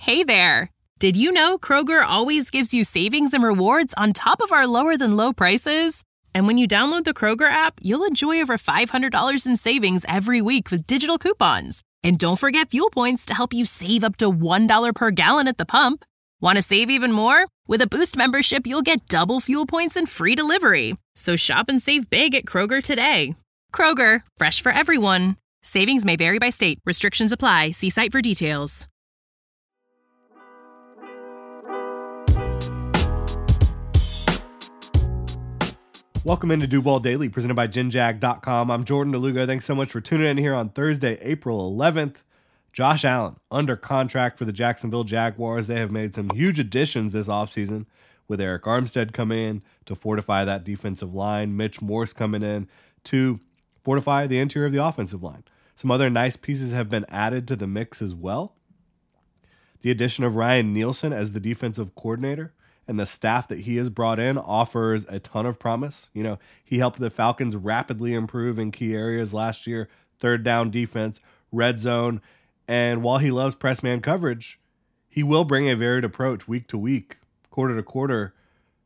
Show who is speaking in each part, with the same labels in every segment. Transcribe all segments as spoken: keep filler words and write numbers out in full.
Speaker 1: Hey there! Did you know Kroger always gives you savings and rewards on top of our lower-than-low prices? And when you download the Kroger app, you'll enjoy over five hundred dollars in savings every week with digital coupons. And don't forget fuel points to help you save up to one dollar per gallon at the pump. Want to save even more? With a Boost membership, you'll get double fuel points and free delivery. So shop and save big at Kroger today. Kroger, fresh for everyone. Savings may vary by state. Restrictions apply. See site for details.
Speaker 2: Welcome into Duval Daily, presented by Gen Jag dot com. I'm Jordan DeLugo. Thanks so much for tuning in here on Thursday, April eleventh. Josh Allen, under contract for the Jacksonville Jaguars. They have made some huge additions this offseason, with Eric Armstead coming in to fortify that defensive line, Mitch Morse coming in to fortify the interior of the offensive line. Some other nice pieces have been added to the mix as well. The addition of Ryan Nielsen as the defensive coordinator and the staff that he has brought in offers a ton of promise. You know, he helped the Falcons rapidly improve in key areas last year, third down defense, red zone, and while he loves press man coverage, he will bring a varied approach week to week, quarter to quarter,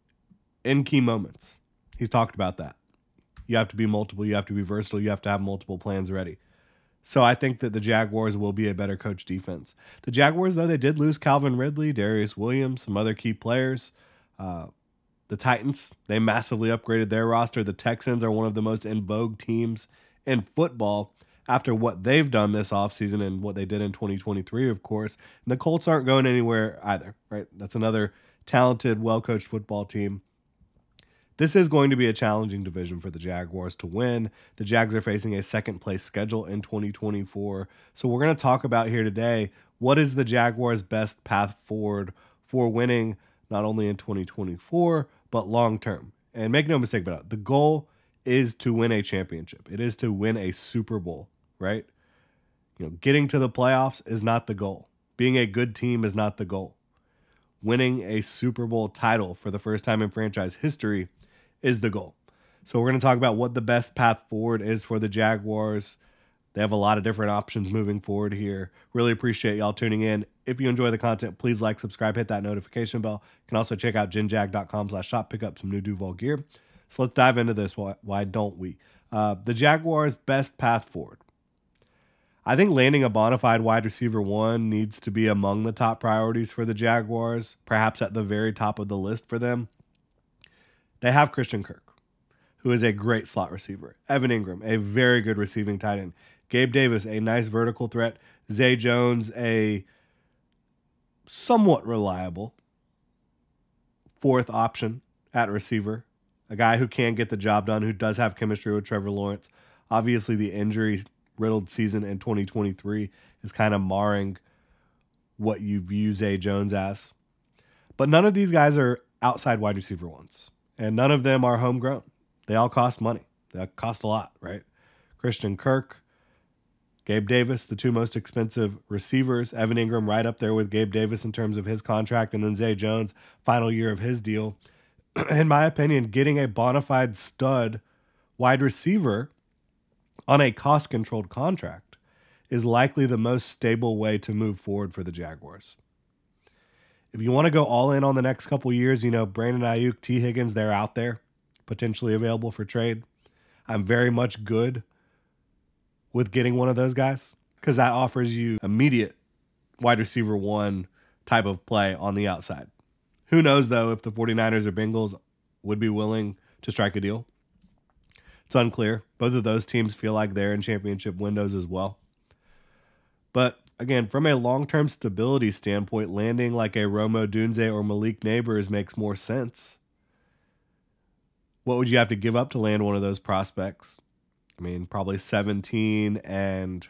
Speaker 2: in key moments. He's talked about that. You have to be multiple, you have to be versatile, you have to have multiple plans ready. So I think that the Jaguars will be a better coach defense. The Jaguars, though, they did lose Calvin Ridley, Darius Williams, some other key players. Uh, the Titans, they massively upgraded their roster. The Texans are one of the most in vogue teams in football after what they've done this offseason and what they did in twenty twenty-three, of course. And the Colts aren't going anywhere either, right? That's another talented, well-coached football team. This is going to be a challenging division for the Jaguars to win. The Jags are facing a second-place schedule in twenty twenty-four. So we're going to talk about here today, what is the Jaguars' best path forward for winning not only in twenty twenty-four, but long-term. And make no mistake about it, the goal is to win a championship. It is to win a Super Bowl, right? You know, getting to the playoffs is not the goal. Being a good team is not the goal. Winning a Super Bowl title for the first time in franchise history is the goal. So we're going to talk about what the best path forward is for the Jaguars. They have a lot of different options moving forward here. Really appreciate y'all tuning in. If you enjoy the content, please like, subscribe, hit that notification bell. You can also check out Gen Jag dot com slash shop, pick up some new Duval gear. So let's dive into this. Why, why don't we? Uh, the Jaguars' best path forward. I think landing a bona fide wide receiver one needs to be among the top priorities for the Jaguars, perhaps at the very top of the list for them. They have Christian Kirk, who is a great slot receiver. Evan Ingram, a very good receiving tight end. Gabe Davis, a nice vertical threat. Zay Jones, a somewhat reliable fourth option at receiver. A guy who can get the job done, who does have chemistry with Trevor Lawrence. Obviously, the injury-riddled season in twenty twenty-three is kind of marring what you view Zay Jones as. But none of these guys are outside wide receiver ones. And none of them are homegrown. They all cost money. They cost a lot, right? Christian Kirk, Gabe Davis, the two most expensive receivers. Evan Ingram right up there with Gabe Davis in terms of his contract. And then Zay Jones, final year of his deal. In my opinion, getting a bona fide stud wide receiver on a cost-controlled contract is likely the most stable way to move forward for the Jaguars. If you want to go all in on the next couple years, you know, Brandon Ayuk, T. Higgins, they're out there, potentially available for trade. I'm very much good with getting one of those guys because that offers you immediate wide receiver one type of play on the outside. Who knows, though, if the 49ers or Bengals would be willing to strike a deal. It's unclear. Both of those teams feel like they're in championship windows as well. But again, from a long-term stability standpoint, landing like a Rome Odunze or Malik Neighbors makes more sense. What would you have to give up to land one of those prospects? I mean, probably seventeen and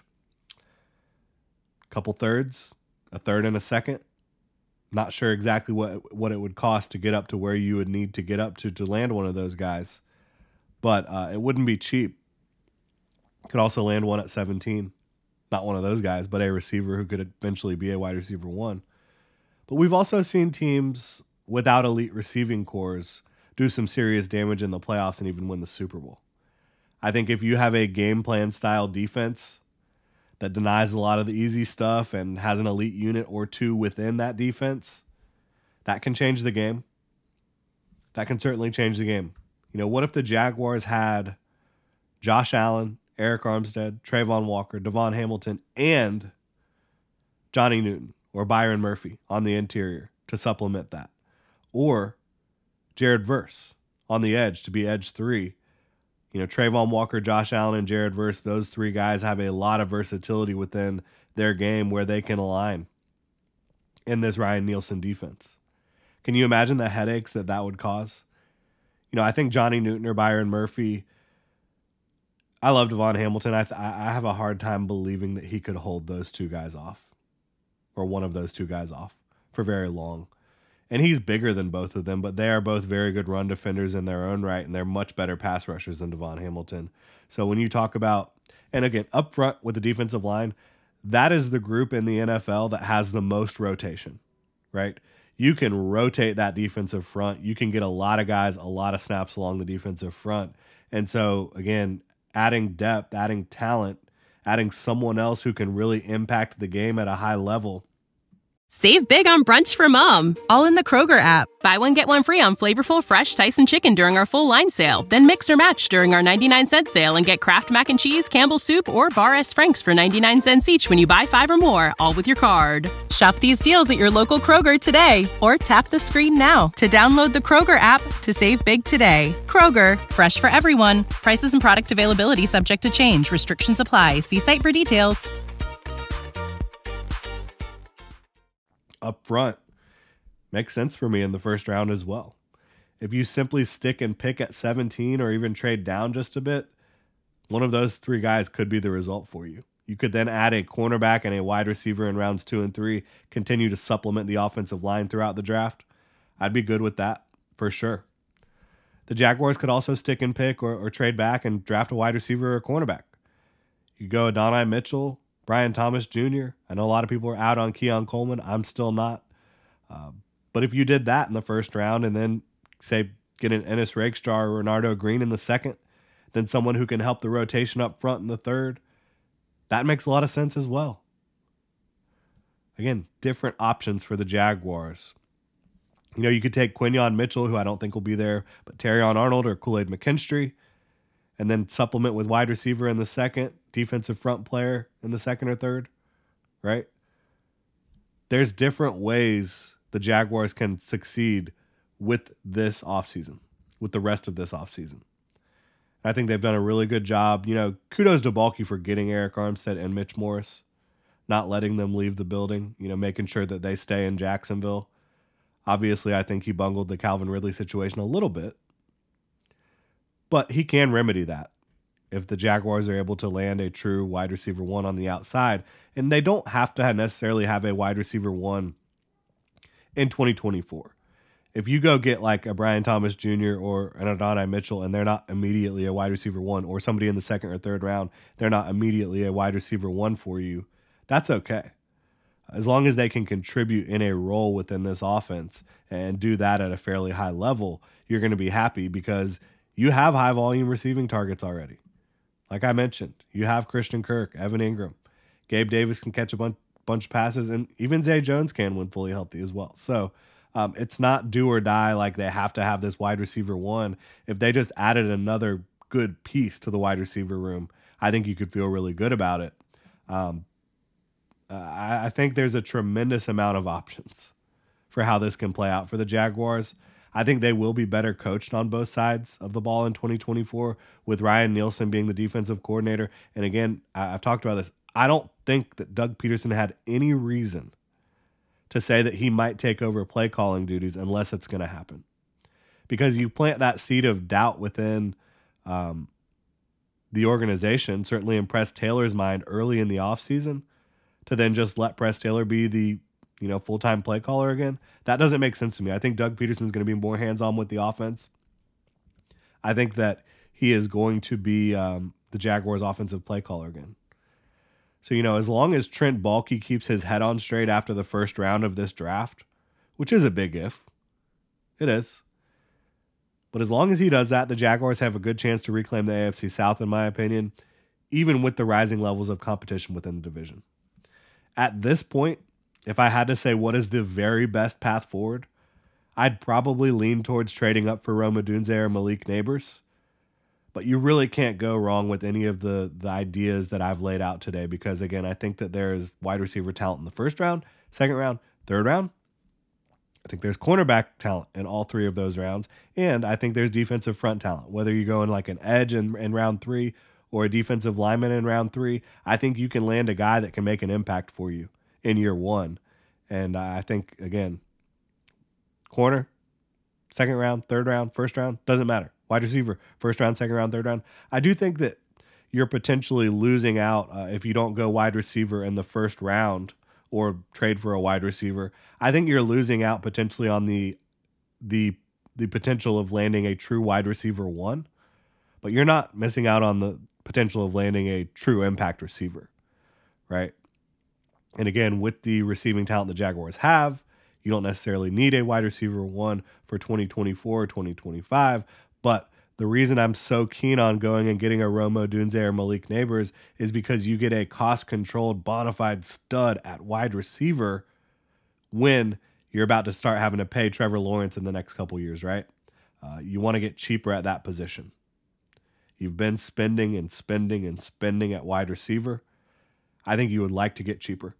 Speaker 2: a couple thirds, a third and a second. Not sure exactly what, what it would cost to get up to where you would need to get up to to land one of those guys. But uh, it wouldn't be cheap. Could also land one at seventeen. Not one of those guys, but a receiver who could eventually be a wide receiver one. But we've also seen teams without elite receiving cores do some serious damage in the playoffs and even win the Super Bowl. I think if you have a game plan style defense that denies a lot of the easy stuff and has an elite unit or two within that defense, that can change the game. That can certainly change the game. You know, what if the Jaguars had Josh Allen, Eric Armstead, Trayvon Walker, Devon Hamilton, and Johnny Newton or Byron Murphy on the interior to supplement that? Or Jared Verse on the edge to be edge three. You know, Trayvon Walker, Josh Allen, and Jared Verse, those three guys have a lot of versatility within their game where they can align in this Ryan Nielsen defense. Can you imagine the headaches that that would cause? You know, I think Johnny Newton or Byron Murphy, I love Devon Hamilton. I th- I have a hard time believing that he could hold those two guys off or one of those two guys off for very long. And he's bigger than both of them, but they are both very good run defenders in their own right, and they're much better pass rushers than Devon Hamilton. So when you talk about, and again, up front with the defensive line, that is the group in the N F L that has the most rotation, right? You can rotate that defensive front. You can get a lot of guys, a lot of snaps along the defensive front. And so, again, adding depth, adding talent, adding someone else who can really impact the game at a high level.
Speaker 1: Save big on brunch for mom, all in the Kroger app. Buy one, get one free on flavorful, fresh Tyson chicken during our full line sale. Then mix or match during our ninety-nine cent sale and get Kraft Mac and Cheese, Campbell's Soup, or Bar S. Frank's for ninety-nine cents each when you buy five or more, all with your card. Shop these deals at your local Kroger today or tap the screen now to download the Kroger app to save big today. Kroger, fresh for everyone. Prices and product availability subject to change. Restrictions apply. See site for details.
Speaker 2: Up front makes sense for me in the first round as well. If you simply stick and pick at seventeen or even trade down just a bit, one of those three guys could be the result for you. You could then add a cornerback and a wide receiver in rounds two and three, continue to supplement the offensive line throughout the draft. I'd be good with that for sure. The Jaguars could also stick and pick or, or trade back and draft a wide receiver or a cornerback. You go Adonai Mitchell, Brian Thomas Junior I know a lot of people are out on Keon Coleman. I'm still not. Uh, but if you did that in the first round and then, say, get an Ennis Rakestraw or Renardo Green in the second, then someone who can help the rotation up front in the third, that makes a lot of sense as well. Again, different options for the Jaguars. You know, you could take Quinyon Mitchell, who I don't think will be there, but Terrion Arnold or Kool-Aid McKinstry, and then supplement with wide receiver in the second, defensive front player in the second or third, right? There's different ways the Jaguars can succeed with this offseason, with the rest of this offseason. I think they've done a really good job. You know, kudos to Balky for getting Eric Armstead and Mitch Morris, not letting them leave the building, you know, making sure that they stay in Jacksonville. Obviously, I think he bungled the Calvin Ridley situation a little bit, but he can remedy that if the Jaguars are able to land a true wide receiver one on the outside. And they don't have to necessarily have a wide receiver one in twenty twenty-four. If you go get like a Brian Thomas Junior or an Adonai Mitchell and they're not immediately a wide receiver one, or somebody in the second or third round, they're not immediately a wide receiver one for you, that's okay. As long as they can contribute in a role within this offense and do that at a fairly high level, you're going to be happy because you have high volume receiving targets already. Like I mentioned, you have Christian Kirk, Evan Ingram, Gabe Davis can catch a bunch, bunch of passes, and even Zay Jones can when fully healthy as well. So um, it's not do or die like they have to have this wide receiver one. If they just added another good piece to the wide receiver room, I think you could feel really good about it. Um, uh, I, I think there's a tremendous amount of options for how this can play out for the Jaguars. I think they will be better coached on both sides of the ball in twenty twenty-four with Ryan Nielsen being the defensive coordinator. And again, I've talked about this. I don't think that Doug Peterson had any reason to say that he might take over play calling duties unless it's going to happen. Because you plant that seed of doubt within um, the organization, certainly in Press Taylor's mind early in the offseason, to then just let Press Taylor be the you know, full-time play caller again. That doesn't make sense to me. I think Doug Peterson's going to be more hands-on with the offense. I think that he is going to be um, the Jaguars' offensive play caller again. So, you know, as long as Trent Baalke keeps his head on straight after the first round of this draft, which is a big if, it is. But as long as he does that, the Jaguars have a good chance to reclaim the A F C South, in my opinion. even with the rising levels of competition within the division. At this point, if I had to say what is the very best path forward, I'd probably lean towards trading up for Rome Odunze or Malik Nabers. But you really can't go wrong with any of the, the ideas that I've laid out today because, again, I think that there is wide receiver talent in the first round, second round, third round. I think there's cornerback talent in all three of those rounds, and I think there's defensive front talent. Whether you go in like an edge in, in round three or a defensive lineman in round three, I think you can land a guy that can make an impact for you in year one. And I think, again, corner, second round, third round, first round, doesn't matter. Wide receiver, first round, second round, third round. I do think that you're potentially losing out uh, if you don't go wide receiver in the first round or trade for a wide receiver. I think you're losing out potentially on the the the potential of landing a true wide receiver one, but you're not missing out on the potential of landing a true impact receiver, right? And again, with the receiving talent the Jaguars have, you don't necessarily need a wide receiver one for twenty twenty-four or twenty twenty-five, but the reason I'm so keen on going and getting a Rome Odunze or Malik Nabers is because you get a cost-controlled, bona fide stud at wide receiver when you're about to start having to pay Trevor Lawrence in the next couple years, right? Uh, you want to get cheaper at that position. You've been spending and spending and spending at wide receiver. I think you would like to get cheaper.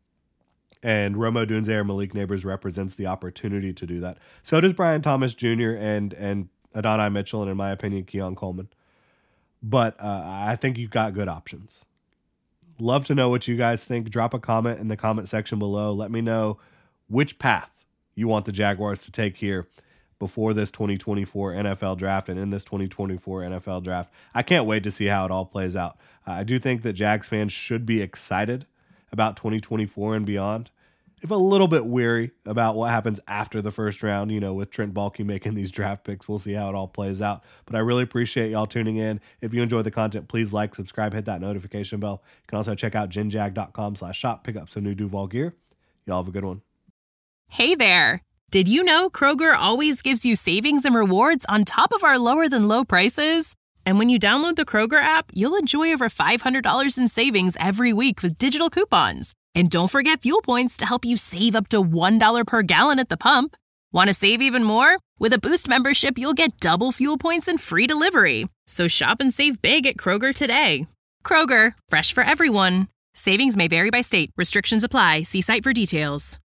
Speaker 2: And Rome Odunze or Malik Nabers represents the opportunity to do that. So does Brian Thomas Junior and and Adonai Mitchell, and in my opinion, Keon Coleman. But uh, I think you've got good options. Love to know what you guys think. Drop a comment in the comment section below. Let me know which path you want the Jaguars to take here before this twenty twenty-four N F L draft and in this twenty twenty-four N F L draft. I can't wait to see how it all plays out. Uh, I do think that Jags fans should be excited about twenty twenty-four and beyond. If a little bit weary about what happens after the first round, you know, with Trent Baalke making these draft picks. We'll see how it all plays out. But I really appreciate y'all tuning in. If you enjoy the content, please like, subscribe, hit that notification bell. You can also check out genjag.com slash shop, pick up some new Duval gear. Y'all have a good one.
Speaker 1: Hey there. Did you know Kroger always gives you savings and rewards on top of our lower than low prices? And when you download the Kroger app, you'll enjoy over five hundred dollars in savings every week with digital coupons. And don't forget fuel points to help you save up to one dollar per gallon at the pump. Want to save even more? With a Boost membership, you'll get double fuel points and free delivery. So shop and save big at Kroger today. Kroger, fresh for everyone. Savings may vary by state. Restrictions apply. See site for details.